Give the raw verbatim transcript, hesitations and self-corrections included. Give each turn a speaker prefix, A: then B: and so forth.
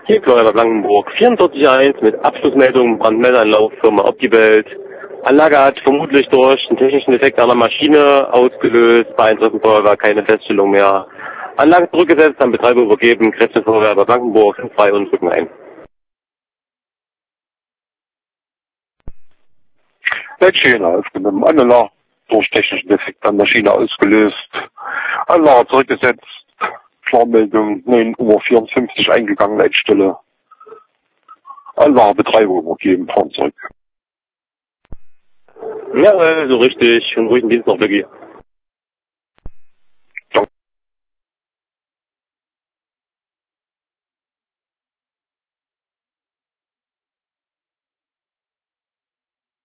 A: Hier Florian Blankenburg, vierundvierzig eins mit Abschlussmeldung, Brandmeldeanlauf, Firma Optiwelt. Anlage hat vermutlich durch einen technischen Defekt an der Maschine ausgelöst, bei Eintreffen Feuerwehr keine Feststellung mehr. Anlage zurückgesetzt, an Betreiber übergeben, Kräfte Feuerwehr Blankenburg sind frei und drücken ein.
B: Maschine aufgenommen, Anlage durch technischen Defekt an der Maschine ausgelöst, Anlage zurückgesetzt, Klarmeldung neun Uhr vierundfünfzig eingegangen, Leitstelle, Anlage Betreiber übergeben, fahren zurück.
A: Ja, so richtig, und ruhigen Dienst noch, Becky.